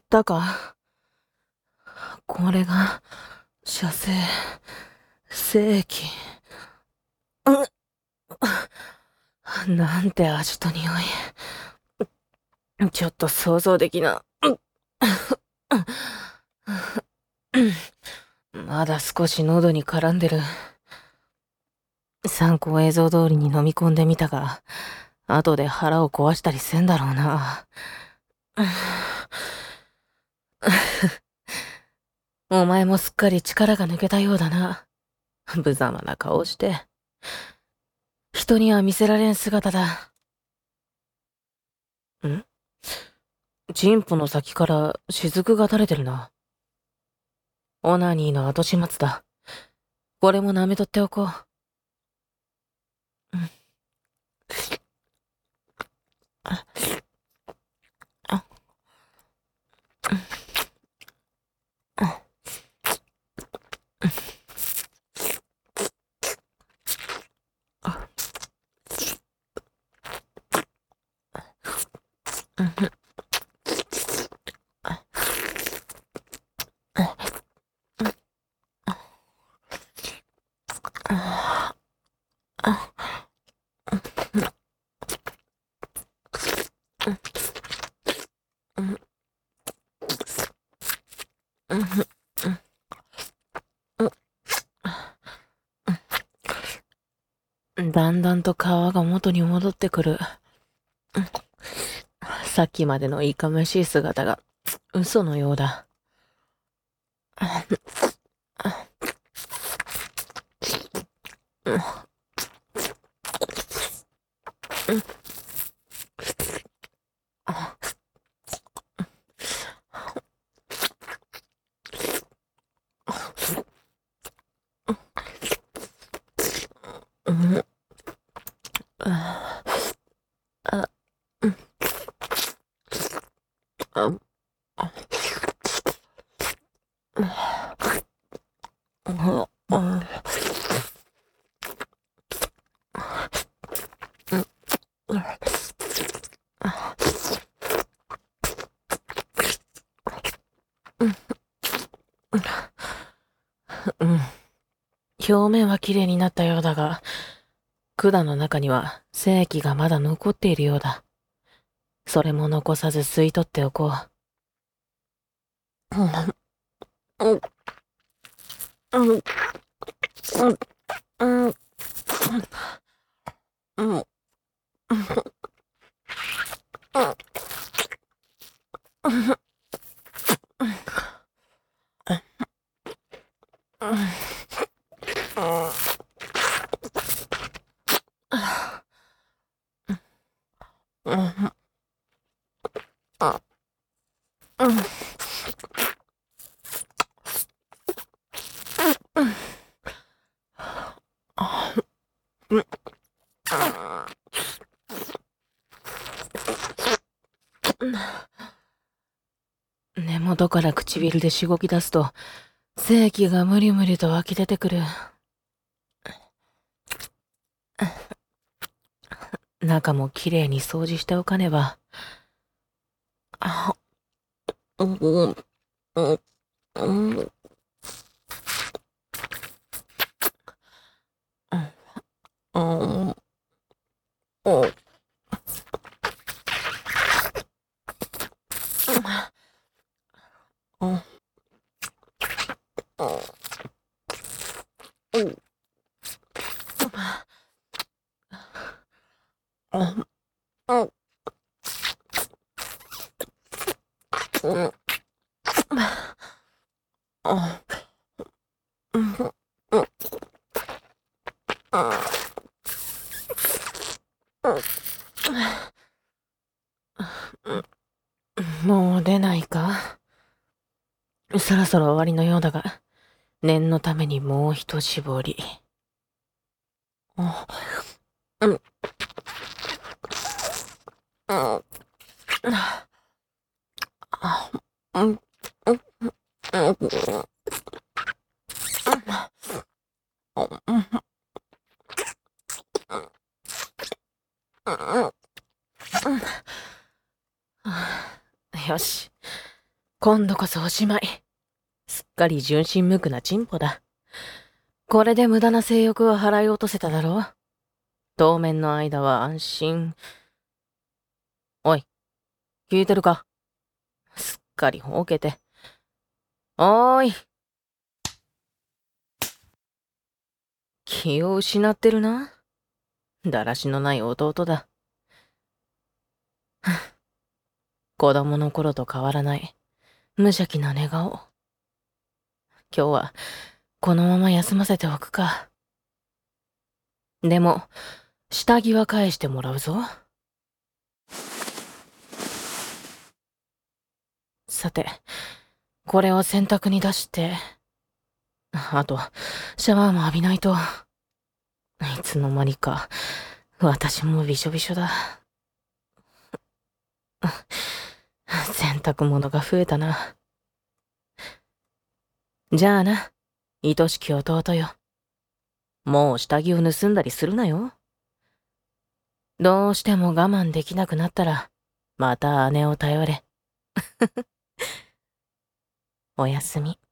ったか。これが、射精、精液。なんて味と匂い。ちょっと想像できな。まだ少し喉に絡んでる。参考映像通りに飲み込んでみたが、後で腹を壊したりせんだろうな。お前もすっかり力が抜けたようだな。無様な顔して。人には見せられん姿だ。んチンポの先から雫が垂れてるな。オナニーの後始末だ。これも舐めとっておこう。だんだんと皮が元に戻ってくる。さっきまでのいかめしい姿が嘘のようだ。表面は綺麗になったようだが、管の中には精液がまだ残っているようだ。それも残さず吸い取っておこう。根元から唇でしごき出すと、精液が無理無理と湧き出てくる。中もきれいに掃除しておかねば。もう出ないか？そろそろ終わりのようだが、念のためにもう一絞り。よし。 今度こそおしまい。すっかり純真無垢なチンポだ。これで無駄な性欲を払い落とせただろう。当面の間は安心。おい、聞いてるか？すっかりほうけて。おーい。気を失ってるな。だらしのない弟だ。子供の頃と変わらない無邪気な寝顔。今日はこのまま休ませておくか。でも、下着は返してもらうぞ。さて、これを洗濯に出して、あと、シャワーも浴びないと。いつの間にか、私もびしょびしょだ。洗濯物が増えたな。じゃあな、愛しき弟よ。もう下着を盗んだりするなよ。どうしても我慢できなくなったら、また姉を頼れ。おやすみ。